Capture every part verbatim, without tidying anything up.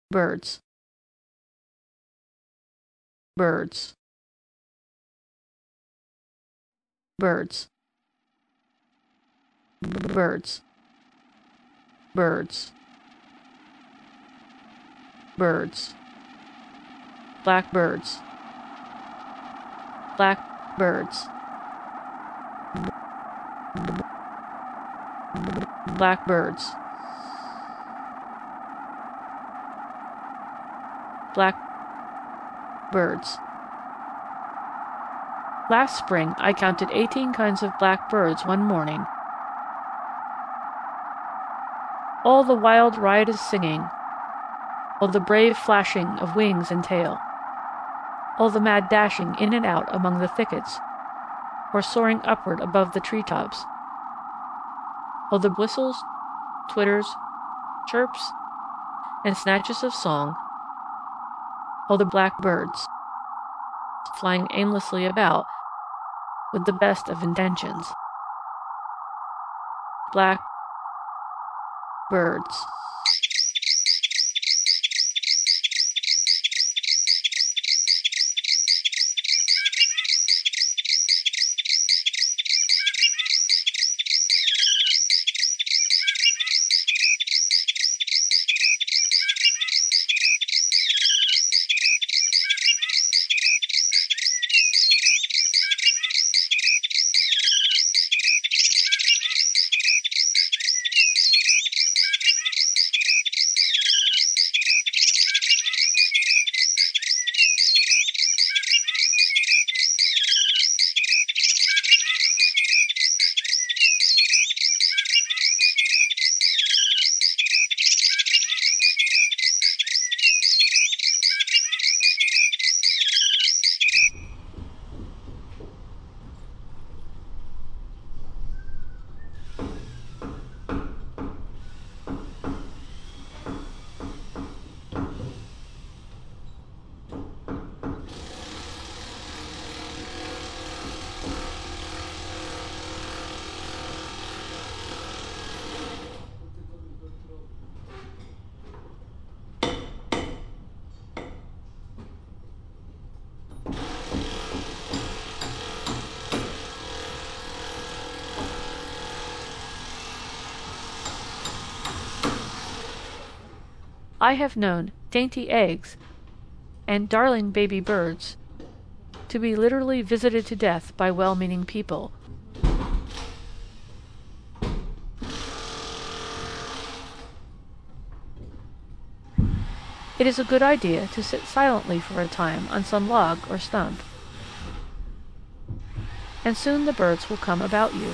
birds, birds, birds, birds, birds, birds, blackbirds, blackbirds, blackbirds, blackbirds. Last spring, I counted eighteen kinds of blackbirds one morning. All the wild, riotous singing, all the brave flashing of wings and tail, all the mad dashing in and out among the thickets, or soaring upward above the treetops, all the whistles, twitters, chirps, and snatches of song, all the blackbirds flying aimlessly about with the best of intentions. Black birds. I have known dainty eggs and darling baby birds to be literally visited to death by well-meaning people. It is a good idea to sit silently for a time on some log or stump, and soon the birds will come about you.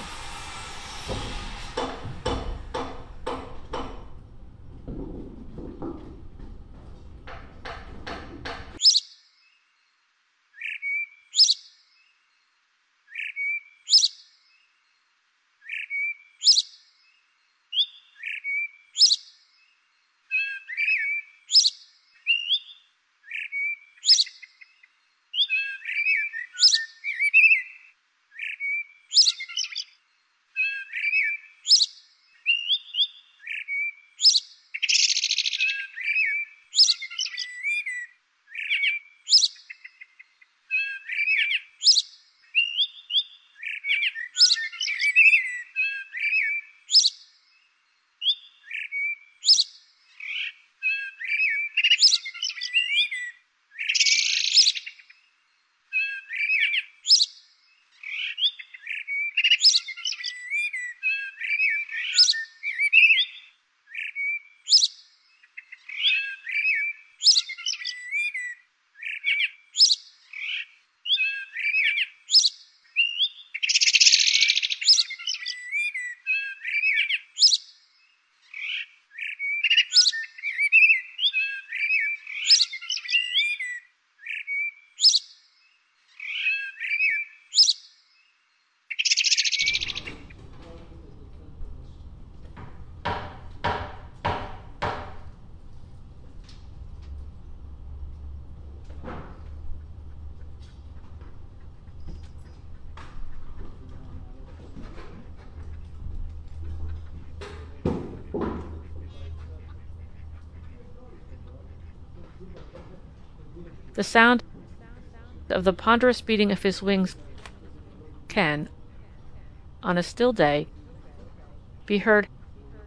The sound of the ponderous beating of his wings can, on a still day, be heard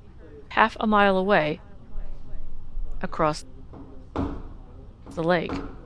half a mile away across the lake.